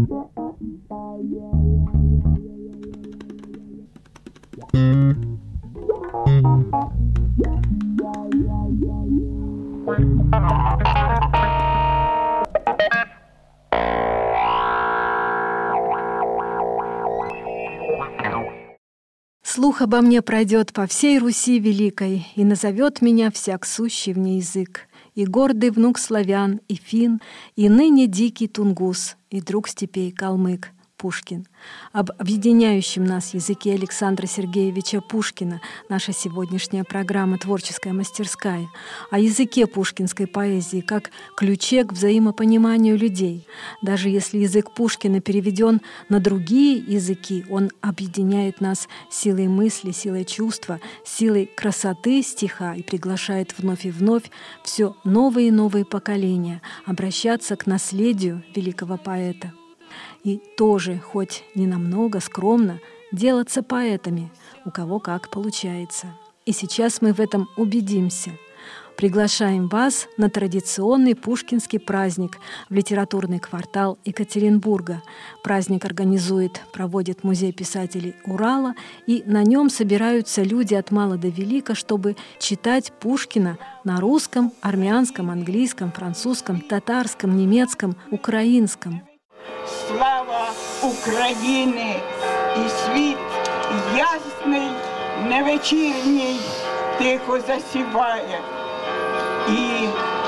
Слух обо мне пройдет по всей Руси великой, и назовет меня всяк сущий в ней язык, и гордый внук славян, и фин, и ныне дикий тунгус, и друг степей калмык. Пушкин. Об объединяющем нас языке Александра Сергеевича Пушкина наша сегодняшняя программа «Творческая мастерская», о языке пушкинской поэзии как ключе к взаимопониманию людей. Даже если язык Пушкина переведен на другие языки, он объединяет нас силой мысли, силой чувства, силой красоты стиха и приглашает вновь и вновь все новые и новые поколения обращаться к наследию великого поэта. И тоже, хоть ненамного, скромно, делаться поэтами, у кого как получается. И сейчас мы в этом убедимся. Приглашаем вас на традиционный пушкинский праздник в литературный квартал Екатеринбурга. Праздник проводит Музей писателей Урала, и на нем собираются люди от мала до велика, чтобы читать Пушкина на русском, армянском, английском, французском, татарском, немецком, украинском. Слава України і світ ясний, невечірній, тихо засіває. І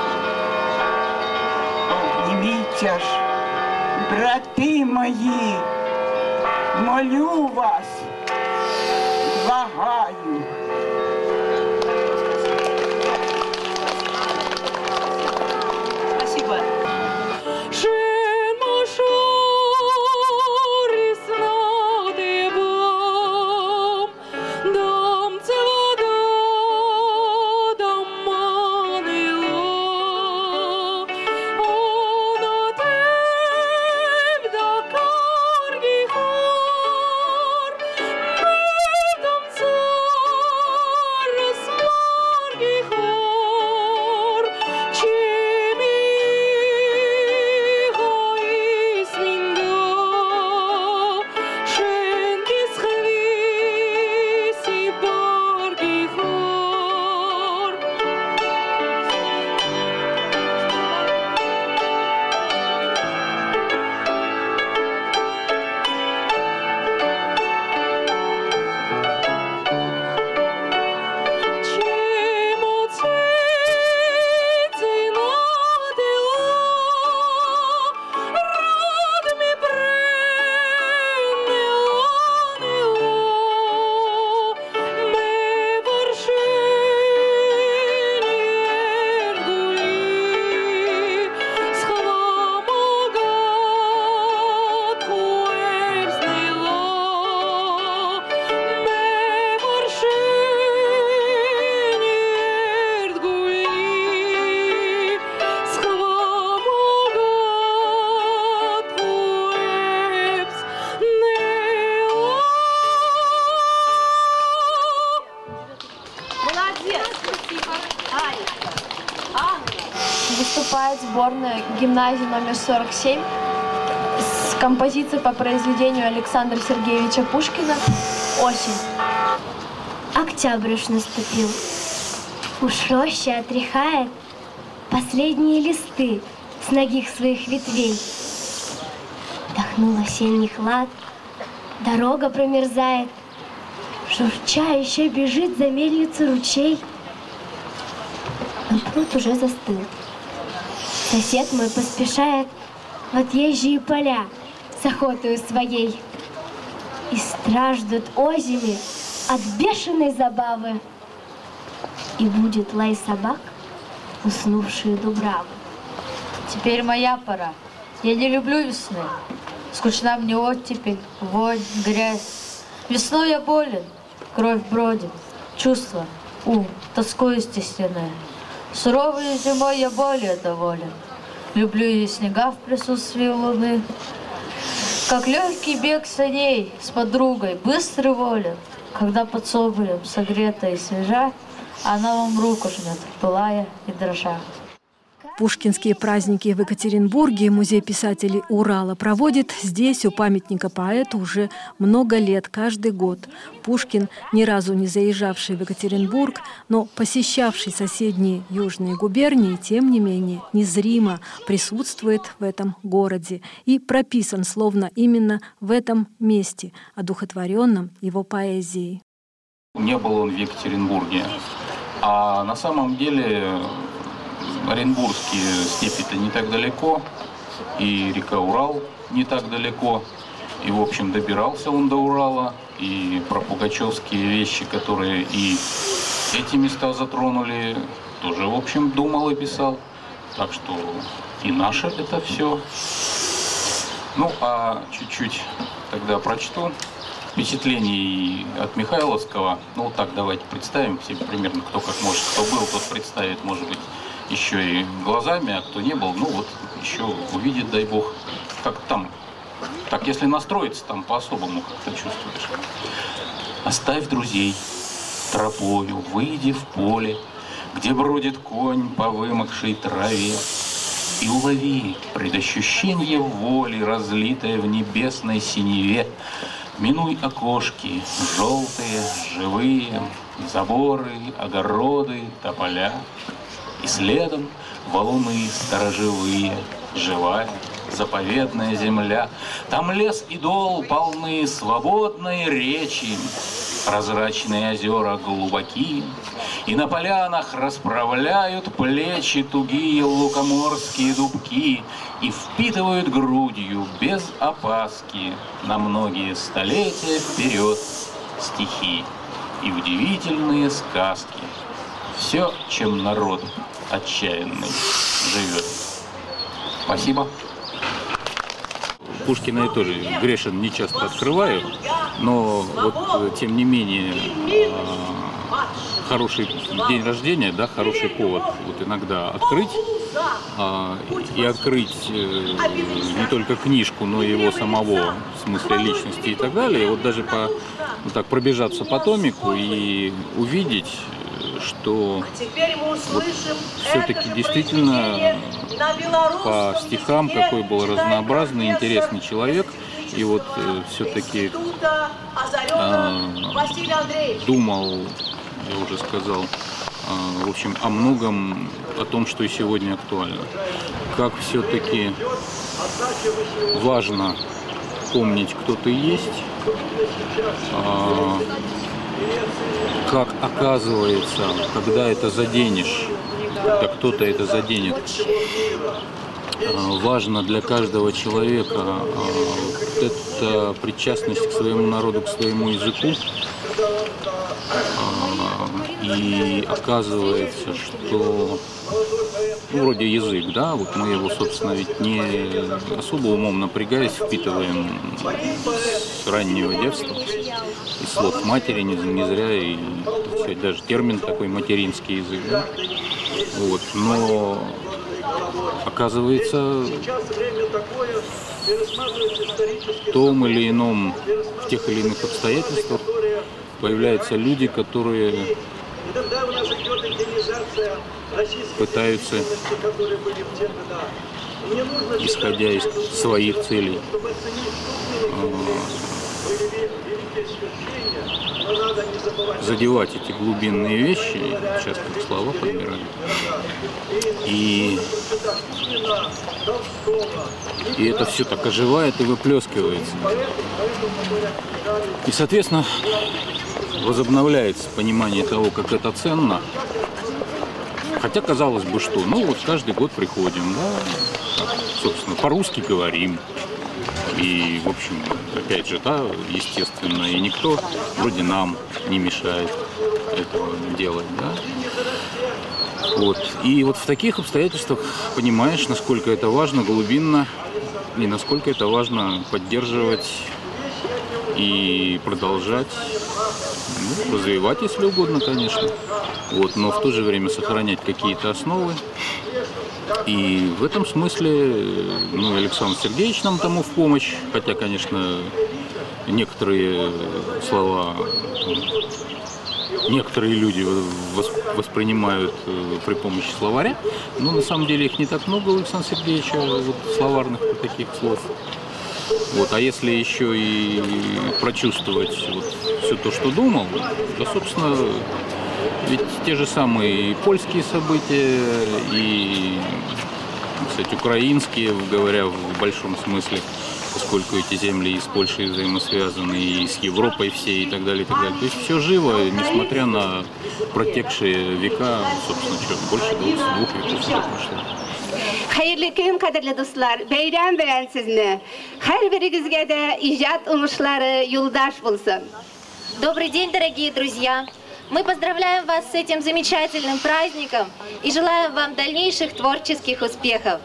обніміться ж, брати мої, молю вас, благаю. Спасибо. Выступает сборная гимназии номер 47 с композицией по произведению Александра Сергеевича Пушкина «Осень». Октябрь уж наступил. Уж роща отряхает последние листы с ногих своих ветвей. Вдохнул осенний хлад, дорога промерзает, журча еще бежит за мельницу ручей. Но пруд уже застыл. Сосед мой поспешает в отъезжие поля с охотою своей. И страждут озими от бешеной забавы. И будет лай собак, уснувшие дубравы. Теперь моя пора. Я не люблю весны. Скучна мне оттепель, вонь, грязь. Весной я болен, кровь бродит, чувства, ум, тоскою стесненная. Суровой зимой я более доволен. Люблю ее снега в присутствии луны. Как легкий бег саней с подругой, быстрый волен. Когда под соболем, согретая и свежа, она вам руку жмет, пылая и дрожа. Как Пушкинские праздники в Екатеринбурге Музей писателей Урала проводит здесь, у памятника поэту, уже много лет, каждый год. Пушкин, ни разу не заезжавший в Екатеринбург, но посещавший соседние южные губернии, тем не менее, незримо присутствует в этом городе и прописан словно именно в этом месте, одухотворенном его поэзией. Не был он в Екатеринбурге, а на самом деле Оренбургские степи-то не так далеко, и река Урал не так далеко, и, в общем, добирался он до Урала, и про пугачевские вещи, которые и эти места затронули, тоже, в общем, думал и писал. Так что и наше это все. Ну, а чуть-чуть тогда прочту впечатлений от Михайловского. Ну, так давайте представим себе примерно, кто как может. Кто был, тот представит, может быть, еще и глазами, а кто не был, ну вот еще увидит, дай бог, как там. Так, если настроиться, там по-особому как-то чувствуешь. Оставь друзей тропою, выйди в поле, где бродит конь по вымокшей траве, и улови предощущение воли, разлитое в небесной синеве. Минуй окошки, желтые, живые, заборы, огороды, тополя, и следом валуны сторожевые, живая, заповедная земля. Там лес и дол полны свободной речи, прозрачные озера глубоки, и на полянах расправляют плечи тугие лукоморские дубки и впитывают грудью без опаски на многие столетия вперед стихи и удивительные сказки. Все, чем народ отчаянный живет. Спасибо. Пушкина я тоже грешен не часто открываю, но вот тем не менее хороший день рождения, да, хороший повод вот иногда открыть и открыть не только книжку, но и его самого, в смысле личности и так далее. И вот даже вот так пробежаться по томику и увидеть, что вот все-таки действительно по стихам какой был разнообразный, интересный человек. И вот все-таки думал, я уже сказал, в общем, о многом, о том, что и сегодня актуально. Как все-таки важно помнить, кто ты есть, как оказывается, когда это заденешь, когда кто-то это заденет, важно для каждого человека это причастность к своему народу, к своему языку. И оказывается, что вроде язык, да, вот мы его, собственно, ведь не особо умом напрягаясь впитываем с раннего детства. Из слов матери не зря, и так сказать, даже термин такой материнский язык, да? Вот, но оказывается, в том или ином, в тех или иных обстоятельствах появляются люди, которые пытаются, исходя из своих целей, задевать эти глубинные вещи, сейчас как слова подбираю, и это все так оживает и выплескивается. И, соответственно, возобновляется понимание того, как это ценно. Хотя, казалось бы, что, ну вот каждый год приходим, да, собственно, по-русски говорим. И, в общем, опять же, да, естественно, и никто вроде нам не мешает этого делать, да. Вот. И вот в таких обстоятельствах понимаешь, насколько это важно глубинно, и насколько это важно поддерживать и продолжать, ну, развивать, если угодно, конечно, вот, но в то же время сохранять какие-то основы. И в этом смысле, ну, Александр Сергеевич нам тому в помощь, хотя, конечно, некоторые слова некоторые люди воспринимают при помощи словаря. Но на самом деле их не так много у Александра Сергеевича, вот, словарных таких слов. Вот, а если еще и прочувствовать вот все то, что думал, то, собственно, ведь те же самые и польские события, и, кстати, украинские, говоря в большом смысле, поскольку эти земли и с Польшей взаимосвязаны, и с Европой всей, и так далее, и так далее. То есть все живо, несмотря на протекшие века, собственно, что, больше 22 веков прошло. Hayırlı gün kadirli dostlar, beyran veren sizni. Her birigizge de icad umuşları yoldaş bulsun. Добрый день, дорогие друзья! Мы поздравляем вас с этим замечательным праздником и желаем вам дальнейших творческих успехов.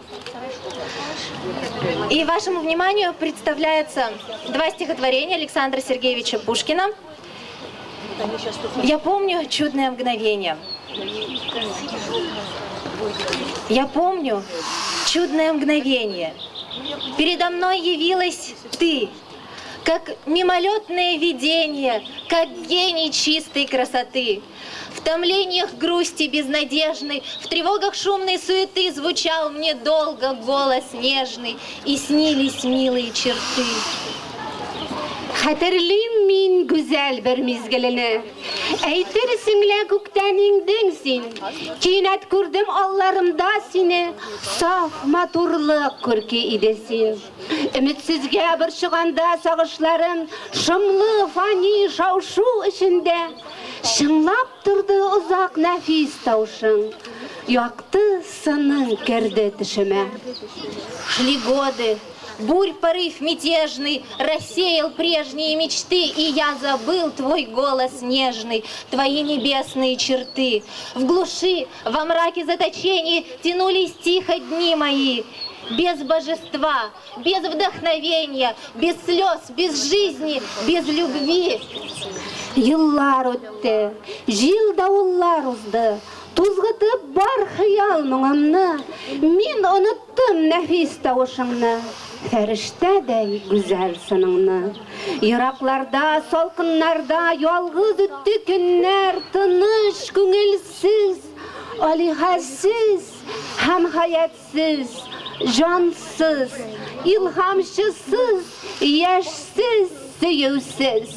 И вашему вниманию представляются два стихотворения Александра Сергеевича Пушкина. «Я помню чудное мгновение». Я помню чудное мгновение. Передо мной явилась ты, как мимолетное видение, как гений чистой красоты. В томлениях грусти безнадежной, в тревогах шумной суеты звучал мне долго голос нежный, и снились mилые черты. Hatırlayım min güzel bir mizgilini. Eytirsinle kuktenindinsin. Kinet kurdum allarımda seni. Saf maturluk kürki idesin. Ümitsizge bir çıganda sağışların. Şımlı fani şavşu içinde. Şınlap durdu uzak nefis tavşın. Yaktı sının kirdi tişime. Шли годы. Бурь, порыв мятежный рассеял прежние мечты, и я забыл твой голос нежный, твои небесные черты. В глуши, во мраке заточений тянулись тихо дни мои. Без божества, без вдохновения, без слез, без жизни, без любви. Yıllar öttü, jil davullar uzdu. Tuzgıtıp bar hıyal mıngımны. Min unuttum nefis tavuşыңны. Feriştedey güzel sınыңны. Yıraklarda, solkınlarda yalgız öttü günler. Tınış, көңілсіз, alihassiz, hem hayatsiz, cansız, ilhamşısız, яшсіз, сөюсіз.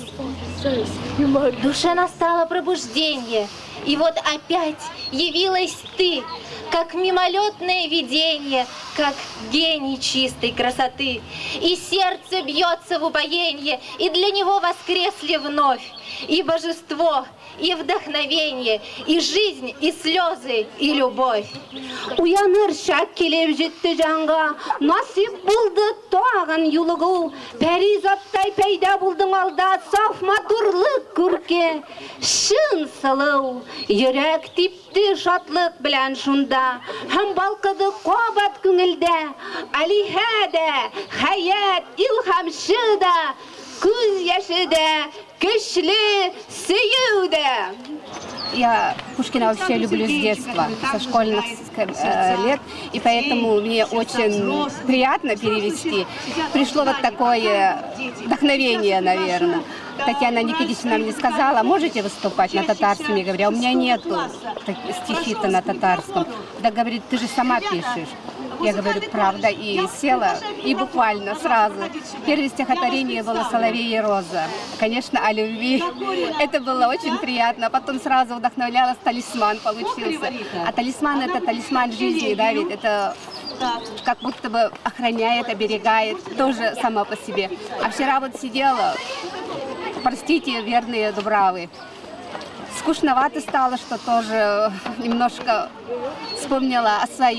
В душе настало пробуждение, и вот опять явилась ты, как мимолетное видение, как гений чистой красоты. И сердце бьется в упоенье, и для него воскресли вновь и божество, и вдохновение, и жизнь, и слезы, и любовь. Uyanır şak kelep жетті жанға, насип buldu toğın yuluğu. Perizatтай peyda buldun alda, saf matурluk kürke, şın sılou. Yürek tipti şatlık bilen şunda, hem balkıdı qobat küngülde. Alihade, hayat, ilhamşı da, көз яшы да, көчле сөю да. Я Пушкина вообще люблю с детства, со школьных лет, и поэтому мне очень приятно перевести. Пришло вот такое вдохновение, наверное. Татьяна Никитична мне сказала, можете выступать на татарском? Я говорю, у меня нету стихи-то на татарском. Да, говорит, ты же сама пишешь. Я говорю, правда, и села, и буквально сразу. Первое стихотворение было «Соловей и роза». Конечно, о любви. Это было очень приятно. А потом сразу вдохновлялась, «Талисман» получился. А талисман — это талисман жизни, да, ведь это как будто бы охраняет, оберегает, тоже сама по себе. А вчера вот сидела, простите, верные дубравы. Скучновато стало, что тоже немножко вспомнила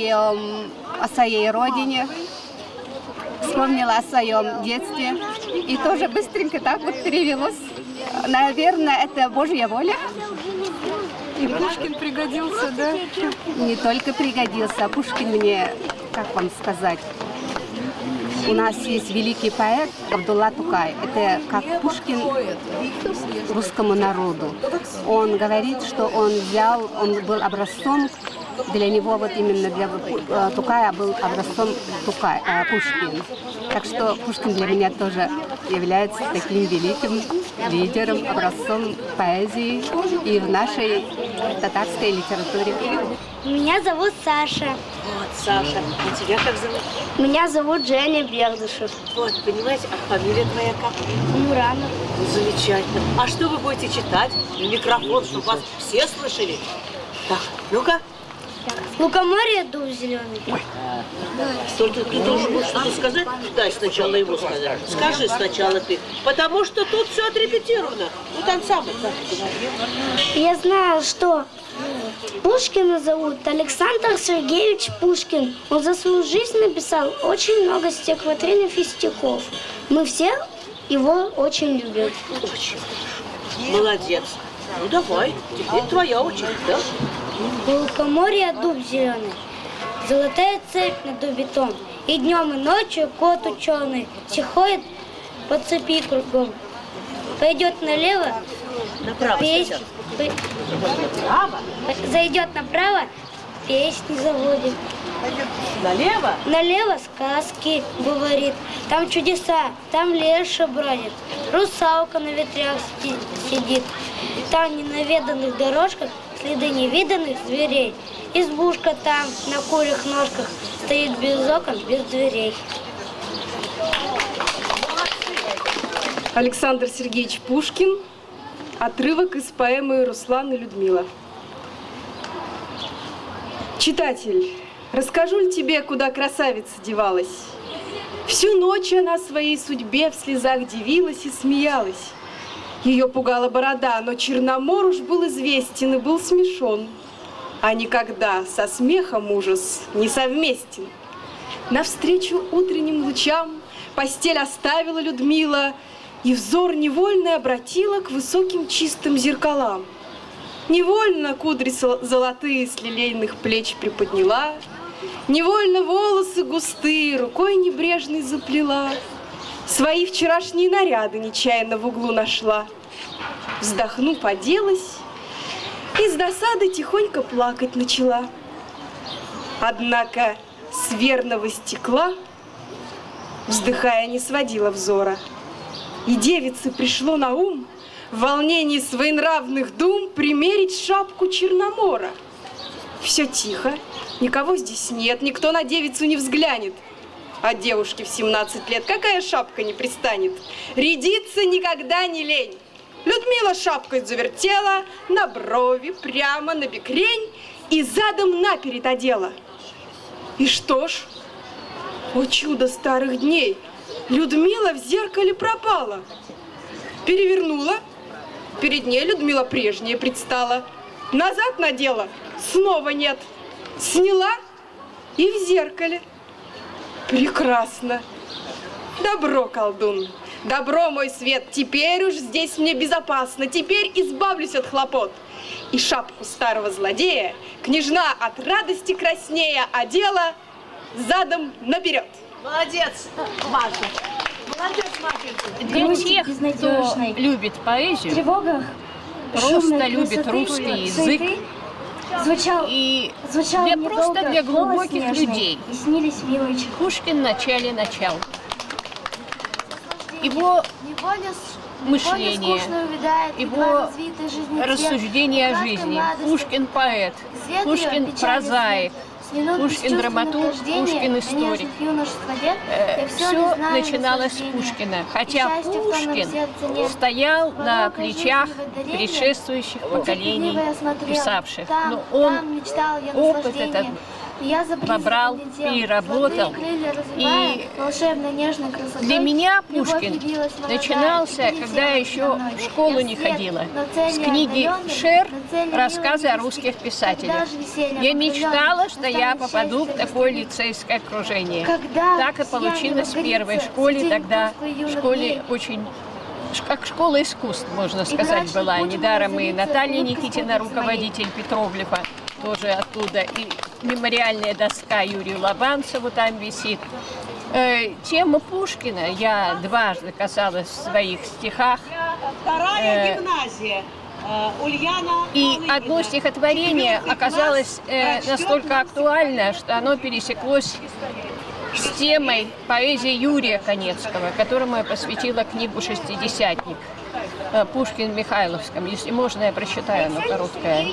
о своей родине, вспомнила о своем детстве. И тоже быстренько так вот перевелось. Наверное, это Божья воля. И Пушкин пригодился, да? Не только пригодился, а Пушкин мне, как вам сказать, у нас есть великий поэт Абдулла Тукай. Это как Пушкин русскому народу. Он говорит, что он был образцом для него вот именно для Тукая был образцом Пушкин. Так что Пушкин для меня тоже является таким великим лидером, образцом поэзии и в нашей татарской литературе. Меня зовут Саша. Вот, Саша. А тебя как зовут? Меня зовут Женя Бердышев. Вот, понимаете, а фамилия твоя как? Муранов. Ну, замечательно. А что вы будете читать? Микрофон, чтобы вас все слышали. Так, ну-ка. Лукоморье, дуб зеленый. Ой. Только ты должен был что-то сказать? Дай сначала его сказать. Скажи сначала ты. Потому что тут все отрепетировано. Вот ансамбль. Я знаю, что Пушкина зовут Александр Сергеевич Пушкин. Он за свою жизнь написал очень много стихотворений и стихов. Мы все его очень любим. Очень. Молодец. Ну давай, теперь твоя очередь, да? У лукоморья дуб зеленый, золотая цепь на дубе том. И днем, и ночью кот ученый все ходит по цепи кругом. Пойдет налево, песнь, зайдет направо, песни заводит. Налево? Налево сказки говорит, там чудеса, там леша бродит, русалка на ветрях сидит, там не на веданных дорожках следы невиданных зверей. Избушка там на курьих ножках стоит без окон, без дверей. Александр Сергеевич Пушкин. Отрывок из поэмы «Руслан и Людмила». Читатель, расскажу ли тебе, куда красавица девалась? Всю ночь она своей судьбе в слезах дивилась и смеялась. Ее пугала борода, но Черномор уж был известен и был смешон. А никогда со смехом ужас не совместен. Навстречу утренним лучам постель оставила Людмила и взор невольно обратила к высоким чистым зеркалам. Невольно кудри золотые с лилейных плеч приподняла, невольно волосы густые рукой небрежной заплела, свои вчерашние наряды нечаянно в углу нашла. Вздохнув, оделась и с досады тихонько плакать начала. Однако с верного стекла, вздыхая, не сводила взора. И девице пришло на ум в волнении своенравных дум примерить шапку Черномора. Все тихо, никого здесь нет, никто на девицу не взглянет. А девушке в 17 лет какая шапка не пристанет? Рядиться никогда не лень. Людмила шапкой завертела на брови, прямо на бекрень и задом наперед одела. И что ж, о чудо старых дней, Людмила в зеркале пропала. Перевернула, перед ней Людмила прежняя предстала. Назад надела, снова нет. Сняла и в зеркале. Прекрасно. Добро, колдун, добро, мой свет, теперь уж здесь мне безопасно, теперь избавлюсь от хлопот. И шапку старого злодея княжна от радости краснея одела задом наперед. Молодец, Маша. Молодец, Машенька. Для тех, кто любит поэзию, просто любит русский язык, и для глубоких людей Пушкин в начале начал. Его мышление, его рассуждение о жизни. Пушкин поэт, Пушкин прозаик, Пушкин драматург, Пушкин историк. Все начиналось с Пушкина, хотя Пушкин стоял на плечах предшествующих поколений писавших. Но он опыт этот побрал, переработал. И для меня Пушкин начинался, когда я еще в школу не ходила, с книги «Шер. Рассказы о русских писателях». Я мечтала, что я попаду в такое лицейское окружение. Так и получилось в первой школе, тогда в школе очень... Как школа искусств, можно сказать, была. Недаром и Наталья Никитина, руководитель Петроглифа, тоже оттуда. И мемориальная доска Юрию Лобанцеву там висит. Тема Пушкина я дважды касалась в своих стихах. Вторая гимназия. И одно стихотворение оказалось настолько актуально, что оно пересеклось с темой поэзии Юрия Конецкого, которому я посвятила книгу «Шестидесятник» Пушкин в Михайловском. Если можно, я прочитаю, оно короткое.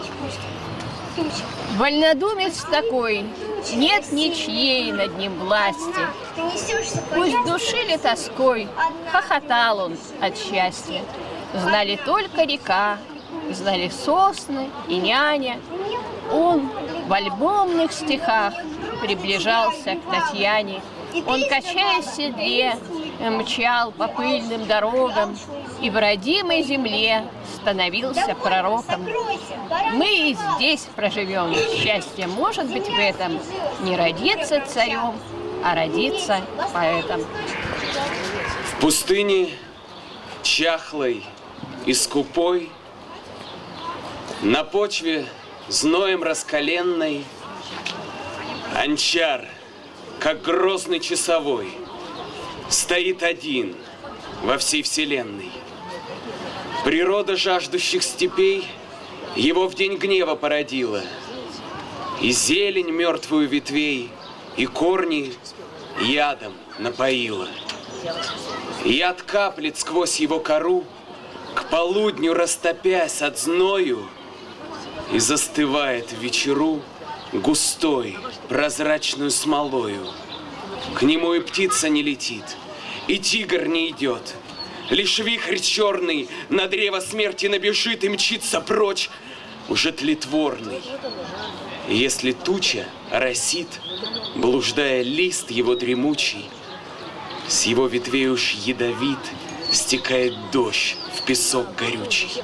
Вольнодумец такой, нет ничьей над ним власти. Пусть душили тоской, хохотал он от счастья. Знали только река, знали сосны и няня. Он в альбомных стихах приближался к Татьяне. Он, качаясь в седле, мчал по пыльным дорогам и в родимой земле становился пророком. Мы и здесь проживем. Счастье может быть в этом не родиться царем, а родиться поэтом. В пустыне чахлой и скупой, на почве зноем раскаленной, Анчар, как грозный часовой, стоит один во всей вселенной. Природа жаждущих степей его в день гнева породила, и зелень мертвую ветвей, и корни ядом напоила. Яд каплет сквозь его кору, к полудню растопясь от зною, и застывает в вечеру густой, прозрачную смолою. К нему и птица не летит, и тигр не идет. Лишь вихрь черный на древо смерти набежит и мчится прочь, уже тлетворный. И если туча оросит, блуждая лист его дремучий, с его ветвей уж ядовит стекает дождь в песок горючий.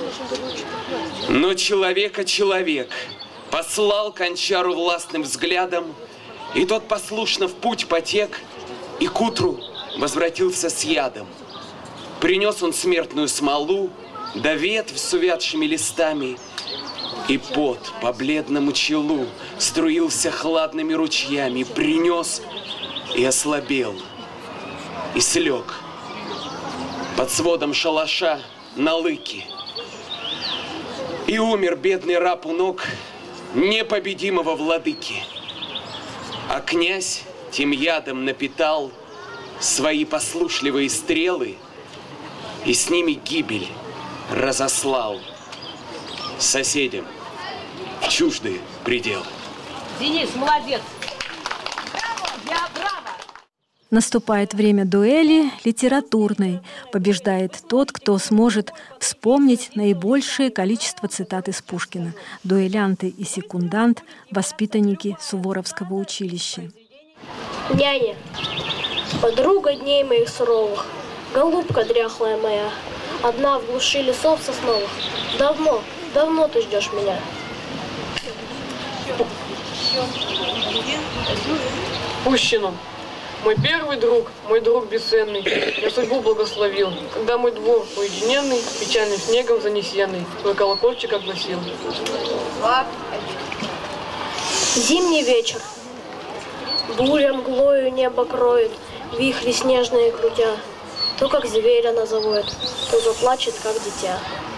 Но человека человек послал к Анчару властным взглядом, и тот послушно в путь потек, и к утру возвратился с ядом. Принес он смертную смолу, да ветвь с увядшими листами, и пот по бледному челу струился хладными ручьями, принес и ослабел, и слег под сводом шалаша на лыке. И умер бедный раб у ног непобедимого владыки. А князь тем ядом напитал свои послушливые стрелы и с ними гибель разослал соседям в чуждые пределы. Денис, молодец! Браво! Наступает время дуэли литературной. Побеждает тот, кто сможет вспомнить наибольшее количество цитат из Пушкина. Дуэлянты и секундант – воспитанники Суворовского училища. Няня, подруга дней моих суровых, голубка дряхлая моя, одна в глуши лесов сосновых. Давно, давно ты ждешь меня. Пущину. Мой первый друг, мой друг бесценный, я судьбу благословил, когда мой двор уединенный, печальным снегом занесенный, твой колокольчик огласил. Зимний вечер. Буря мглою небо кроет, вихри снежные крутя. То как зверя назовет, то заплачет, как дитя.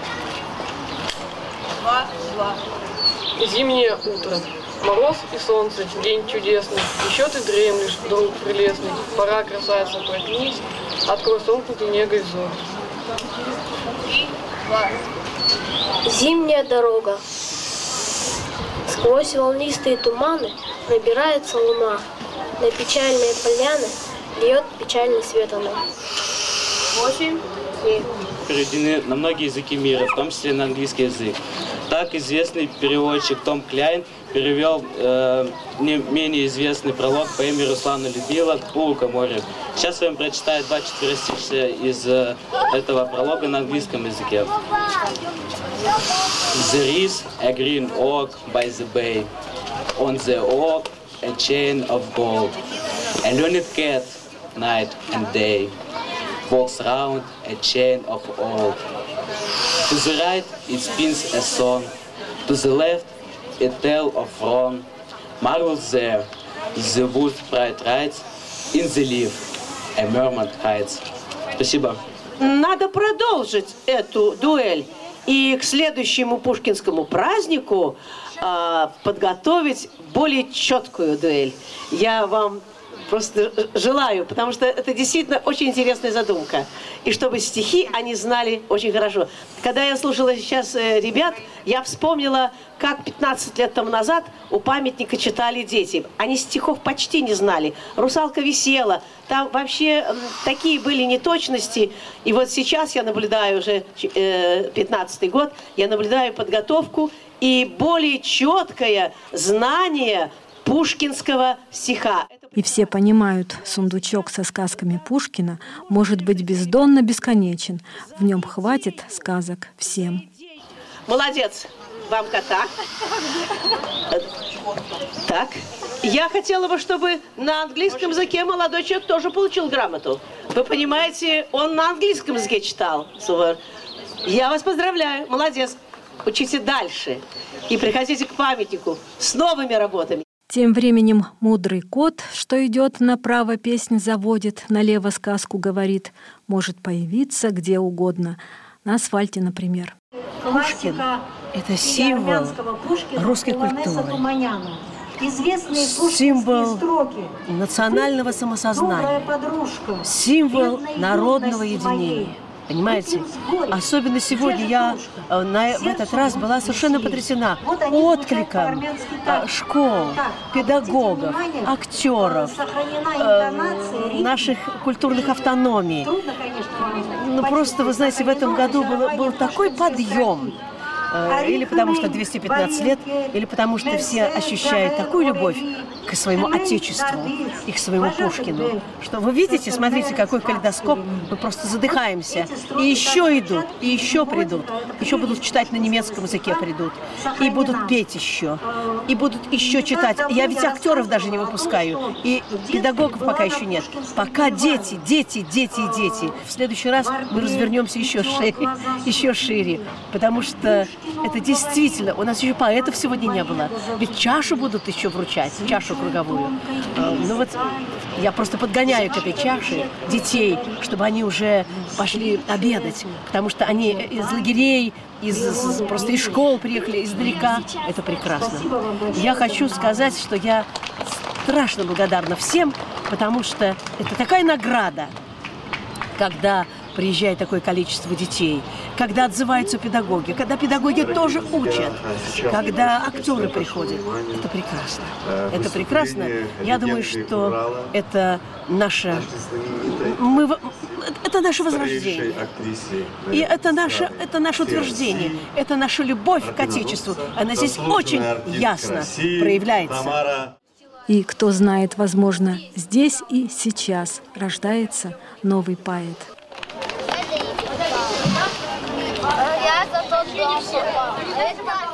Зимнее утро. Мороз и солнце, день чудесный. Еще ты дремлешь, друг прелестный. Пора, красавица, проснись, открой сомкнутый негой взор. Зимняя дорога. Сквозь волнистые туманы пробирается луна. На печальные поляны льет печальный свет она. 8. Переведены на многие языки мира, в том числе на английский язык. Так известный переводчик Том Кляйн перевел не менее известный пролог поэмы Руслана Людмила «У лукоморья». Сейчас я вам прочитаю 2 четверостишия из этого пролога на английском языке. There is a green oak by the bay, on the oak a chain of gold, a learned cat night and day walks round a chain of old. To the right it spins a song, to the left a tale of wrong. Marvels there, the wood bright rides, in the leaf a mermaid hides. Спасибо. Надо продолжить эту дуэль. и к следующему пушкинскому празднику подготовить более четкую дуэль. Я вам просто желаю, потому что это действительно очень интересная задумка. И чтобы стихи они знали очень хорошо. Когда я слушала сейчас ребят, я вспомнила, как 15 лет тому назад у памятника читали дети. Они стихов почти не знали. «Русалка висела». Там вообще такие были неточности. И вот сейчас я наблюдаю уже 15-й год, я наблюдаю подготовку и более четкое знание пушкинского стиха. И все понимают, сундучок со сказками Пушкина может быть бездонно бесконечен. В нем хватит сказок всем. Молодец, вам кота. Так, я хотела бы, чтобы на английском языке молодой человек тоже получил грамоту. Вы понимаете, он на английском языке читал. Я вас поздравляю, молодец. Учите дальше и приходите к памятнику с новыми работами. Тем временем мудрый кот, что идет направо, песнь заводит, налево сказку говорит, может появиться где угодно, на асфальте, например. Пушкин – это символ русской культуры, символ национального самосознания, символ народного единения. Понимаете? Особенно сегодня я в этот раз была совершенно потрясена откликом школ, педагогов, актеров, наших культурных автономий. Ну просто, вы знаете, в этом году был такой подъем. Или потому что 215 лет, или потому что все ощущают такую любовь к своему Отечеству и к своему Пушкину, что вы видите, смотрите, какой калейдоскоп, мы просто задыхаемся. И еще идут, и еще придут, еще будут читать на немецком языке придут, и будут петь еще, и будут еще читать. Я ведь актеров даже не выпускаю, и педагогов пока еще нет. Пока дети, дети, дети и дети. В следующий раз мы развернемся еще шире, потому что это действительно, у нас еще поэтов сегодня не было. Ведь чашу будут еще вручать, чашу круговую. Ну вот я просто подгоняю к этой чаше детей, чтобы они уже пошли обедать, потому что они из лагерей, просто из школ приехали издалека. Это прекрасно. Я хочу сказать, что я страшно благодарна всем, потому что это такая награда, когда приезжает такое количество детей, когда отзываются педагоги, когда педагоги тоже учат, когда актеры приходят. Это прекрасно. Это прекрасно. Я думаю, что это наше возрождение. И это наше утверждение. Это наша любовь к Отечеству. Она здесь очень ясно проявляется. И кто знает, возможно, здесь и сейчас рождается новый поэт. Я за тот дом.